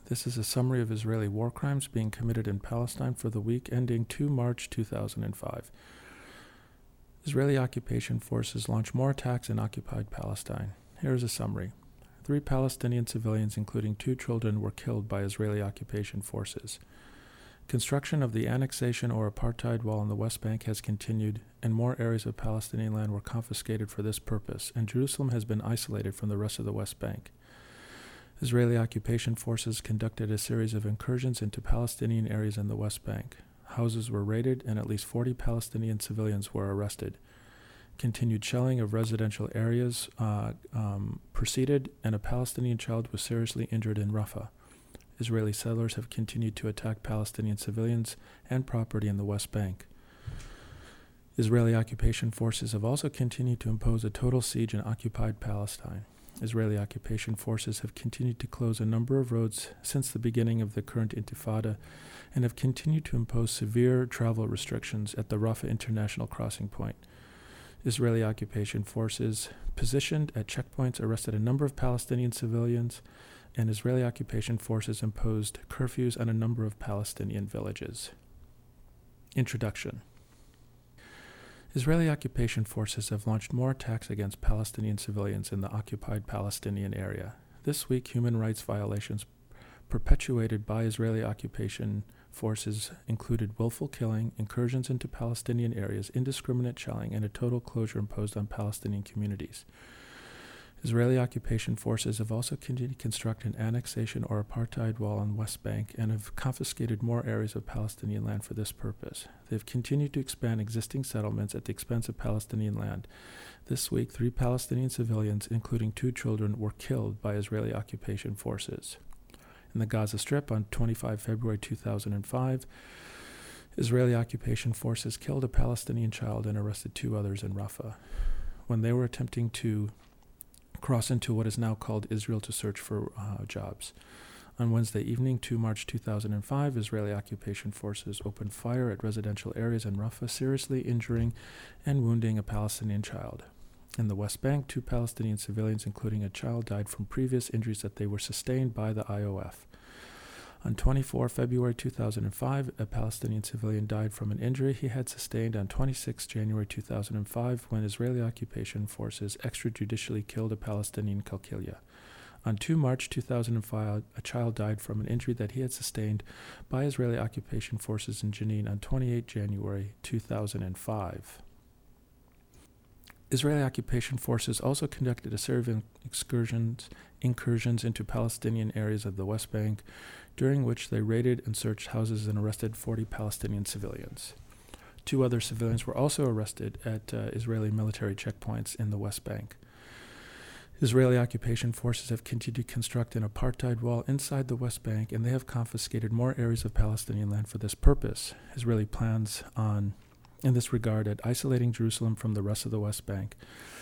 This is a summary of Israeli war crimes being committed in Palestine for the week ending 2 March 2005. Israeli occupation forces launched more attacks in occupied Palestine. Here is a summary. 3 Palestinian civilians, including 2 children, were killed by Israeli occupation forces. Construction of the annexation or apartheid wall in the West Bank has continued, and more areas of Palestinian land were confiscated for this purpose, and Jerusalem has been isolated from the rest of the West Bank. Israeli occupation forces conducted a series of incursions into Palestinian areas in the West Bank. Houses were raided, and at least 40 Palestinian civilians were arrested. Continued shelling of residential areas proceeded, and a Palestinian child was seriously injured in Rafah. Israeli settlers have continued to attack Palestinian civilians and property in the West Bank. Israeli occupation forces have also continued to impose a total siege in occupied Palestine. Israeli occupation forces have continued to close a number of roads since the beginning of the current Intifada and have continued to impose severe travel restrictions at the Rafah International Crossing Point. Israeli occupation forces positioned at checkpoints arrested a number of Palestinian civilians, and Israeli occupation forces imposed curfews on a number of Palestinian villages. Introduction. Israeli occupation forces have launched more attacks against Palestinian civilians in the occupied Palestinian area. This week, human rights violations perpetuated by Israeli occupation forces included willful killing, incursions into Palestinian areas, indiscriminate shelling, and a total closure imposed on Palestinian communities. Israeli occupation forces have also continued to construct an annexation or apartheid wall on West Bank and have confiscated more areas of Palestinian land for this purpose. They have continued to expand existing settlements at the expense of Palestinian land. This week, 3 Palestinian civilians, including 2 children, were killed by Israeli occupation forces. In the Gaza Strip on 25 February 2005, Israeli occupation forces killed a Palestinian child and arrested 2 others in Rafah when they were attempting to cross into what is now called Israel to search for jobs. On Wednesday evening, 2 March 2005, Israeli occupation forces opened fire at residential areas in Rafah, seriously injuring and wounding a Palestinian child. In the West Bank, 2 Palestinian civilians, including a child, died from previous injuries that they were sustained by the IOF. On 24 February 2005, a Palestinian civilian died from an injury he had sustained on 26 January 2005 when Israeli occupation forces extrajudicially killed a Palestinian Qalqilia. On 2 March 2005, a child died from an injury that he had sustained by Israeli occupation forces in Jenin on 28 January 2005. Israeli occupation forces also conducted a series of incursions into Palestinian areas of the West Bank, during which they raided and searched houses and arrested 40 Palestinian civilians. 2 other civilians were also arrested at Israeli military checkpoints in the West Bank. Israeli occupation forces have continued to construct an apartheid wall inside the West Bank, and they have confiscated more areas of Palestinian land for this purpose. Israeli plans on, in this regard, at isolating Jerusalem from the rest of the West Bank,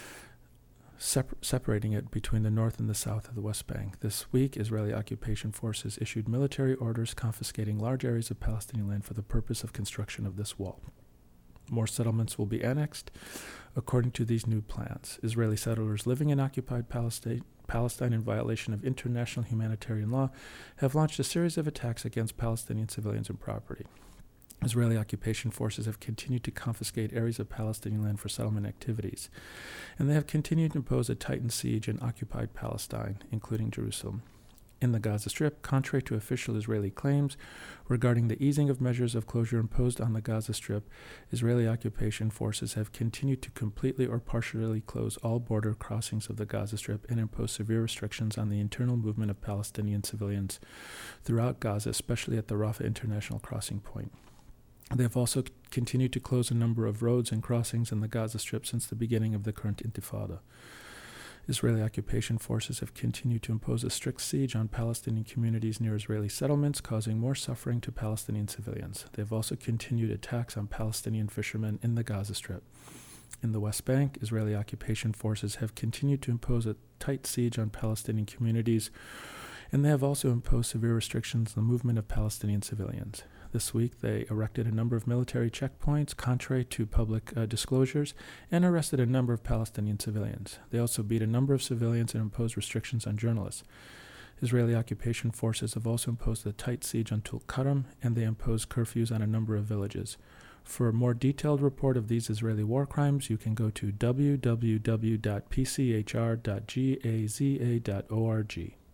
separating it between the north and the south of the West Bank. This week, Israeli occupation forces issued military orders confiscating large areas of Palestinian land for the purpose of construction of this wall. More settlements will be annexed according to these new plans. Israeli settlers living in occupied Palestine in violation of international humanitarian law have launched a series of attacks against Palestinian civilians and property. Israeli occupation forces have continued to confiscate areas of Palestinian land for settlement activities, and they have continued to impose a tightened siege in occupied Palestine, including Jerusalem. In the Gaza Strip, contrary to official Israeli claims regarding the easing of measures of closure imposed on the Gaza Strip, Israeli occupation forces have continued to completely or partially close all border crossings of the Gaza Strip and impose severe restrictions on the internal movement of Palestinian civilians throughout Gaza, especially at the Rafah International Crossing Point. They have also continued to close a number of roads and crossings in the Gaza Strip since the beginning of the current Intifada. Israeli occupation forces have continued to impose a strict siege on Palestinian communities near Israeli settlements, causing more suffering to Palestinian civilians. They have also continued attacks on Palestinian fishermen in the Gaza Strip. In the West Bank, Israeli occupation forces have continued to impose a tight siege on Palestinian communities, and they have also imposed severe restrictions on the movement of Palestinian civilians. This week, they erected a number of military checkpoints, contrary to public disclosures, and arrested a number of Palestinian civilians. They also beat a number of civilians and imposed restrictions on journalists. Israeli occupation forces have also imposed a tight siege on Tulkarm, and they imposed curfews on a number of villages. For a more detailed report of these Israeli war crimes, you can go to www.pchr.gaza.org.